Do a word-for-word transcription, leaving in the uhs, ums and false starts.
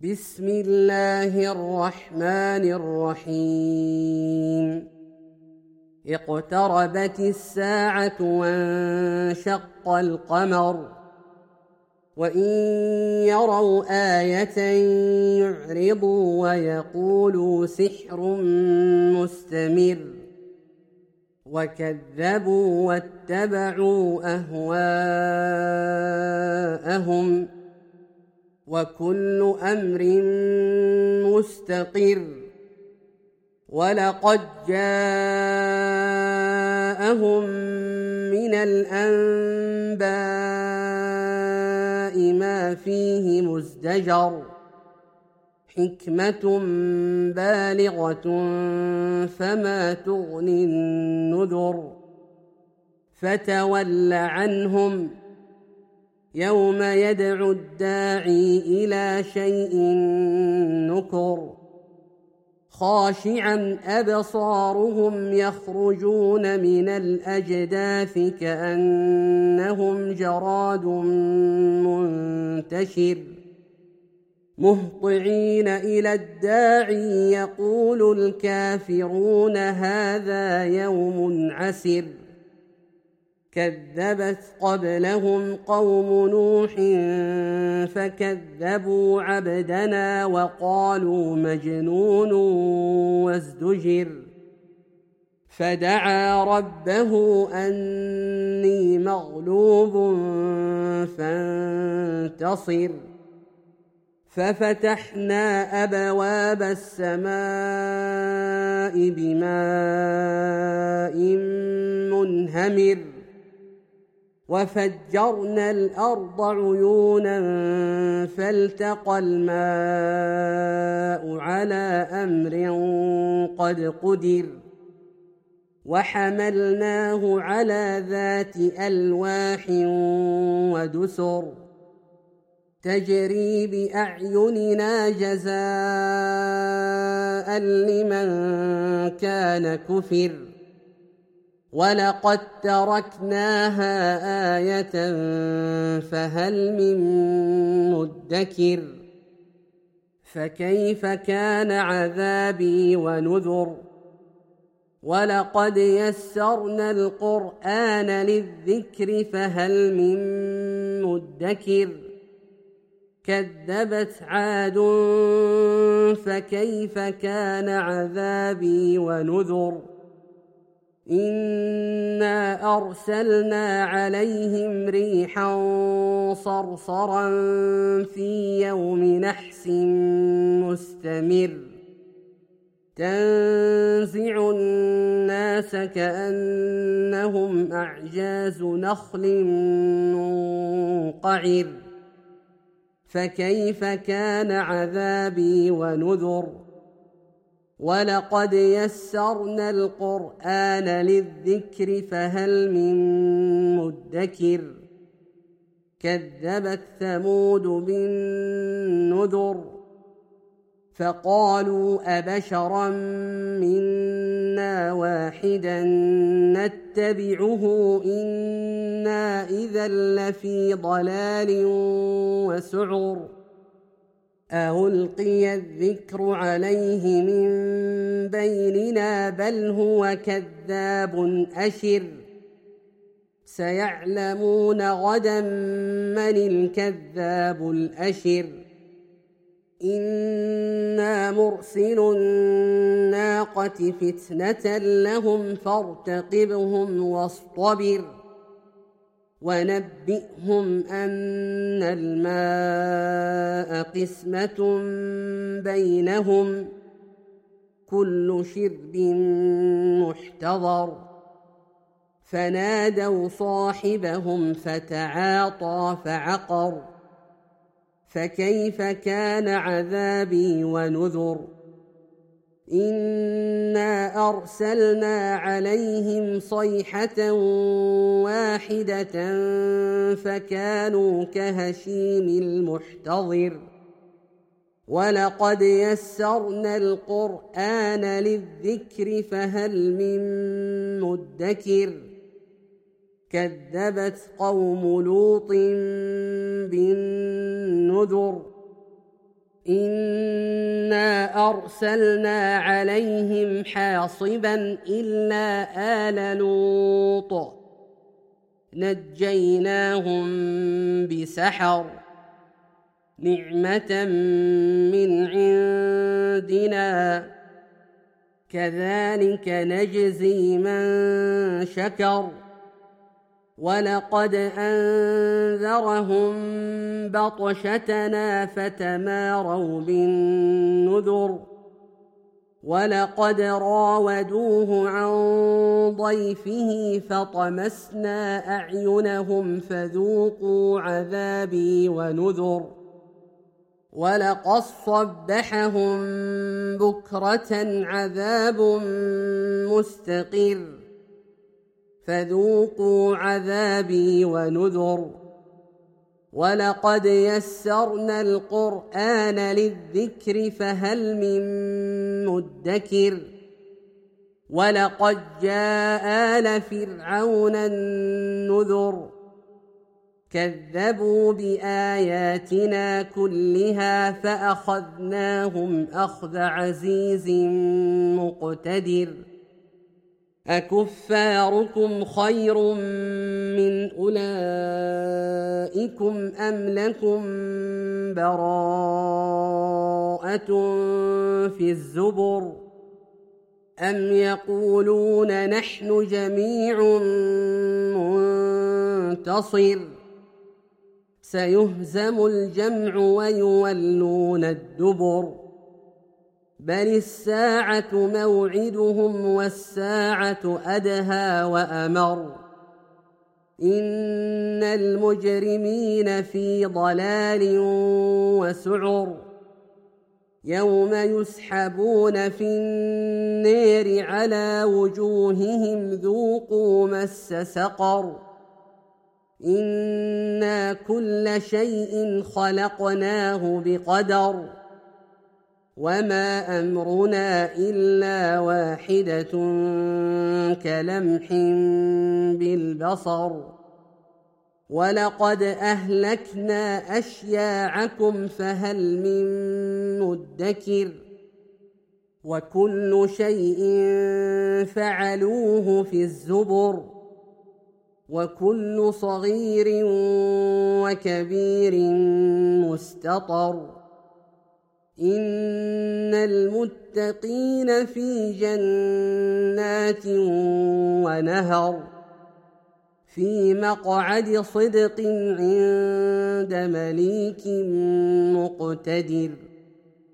بسم الله الرحمن الرحيم اقتربت الساعة وانشق القمر وإن يروا آية يعرضوا ويقولوا سحر مستمر وكذبوا واتبعوا أهواءهم وكل أمر مستقر ولقد جاءهم من الأنباء ما فيه مزدجر حكمة بالغة فما تغني النذر فتول عنهم يوم يدعو الداعي إلى شيء نكر خاشعا أبصارهم يخرجون من الأجداث كأنهم جراد منتشر مهطعين إلى الداعي يقول الكافرون هذا يوم عسر كذبت قبلهم قوم نوح فكذبوا عبدنا وقالوا مجنون وازدجر فدعا ربه أني مغلوب فانتصر ففتحنا أبواب السماء بماء منهمر وفجرنا الأرض عيونا فالتقى الماء على أمر قد قدر وحملناه على ذات ألواح ودسر تجري بأعيننا جزاء لمن كان كفر ولقد تركناها آية فهل من مدكر فكيف كان عذابي ونذر ولقد يسرنا القرآن للذكر فهل من مدكر كذبت عاد فكيف كان عذابي ونذر إنا أرسلنا عليهم ريحا صرصرا في يوم نحس مستمر تنزع الناس كأنهم أعجاز نخل منقعر فكيف كان عذابي ونذر ولقد يسرنا القرآن للذكر فهل من مدكر كذبت ثمود بالنذر فقالوا أبشرا منا واحدا نتبعه إنا إذا لفي ضلال وسعر ألقي الذكر عليه من بيننا بل هو كذاب أشر سيعلمون غدا من الكذاب الأشر إنا مرسل الناقة فتنة لهم فارتقبهم واصطبر ونبئهم أن الماء قسمة بينهم كل شرب محتضر فنادوا صاحبهم فتعاطى فعقر فكيف كان عذابي ونذر إنا أرسلنا عليهم صيحة واحدة فكانوا كهشيم المحتضر ولقد يسرنا القرآن للذكر فهل من مدكر كذبت قوم لوط بالنذر إنا أرسلنا عليهم حاصبا إلا آل لوط نجيناهم بسحر نعمة من عندنا كذلك نجزي من شكر ولقد أنذرهم بطشتنا فتماروا بالنذر ولقد راودوه عن ضيفه فطمسنا أعينهم فذوقوا عذابي ونذر ولقد صبحهم بكرة عذاب مستقر فذوقوا عذابي ونذر ولقد يسرنا القرآن للذكر فهل من مدكر ولقد جاء آل فرعون النذر كذبوا بآياتنا كلها فأخذناهم أخذ عزيز مقتدر أكفاركم خير من أولئكم أم لكم براءة في الزبر أم يقولون نحن جميع منتصر سيهزم الجمع ويولون الدبر بل الساعة موعدهم والساعة أدهى وأمر إن المجرمين في ضلال وسعر يوم يسحبون في النار على وجوههم ذوقوا مس سقر إنا كل شيء خلقناه بقدر وما أمرنا إلا واحدة كلمح بالبصر ولقد أهلكنا أشياعكم فهل من مدكر وكل شيء فعلوه في الزبر وكل صغير وكبير مستطر إن المتقين في جنات ونهر في مقعد صدق عند مليك مقتدر.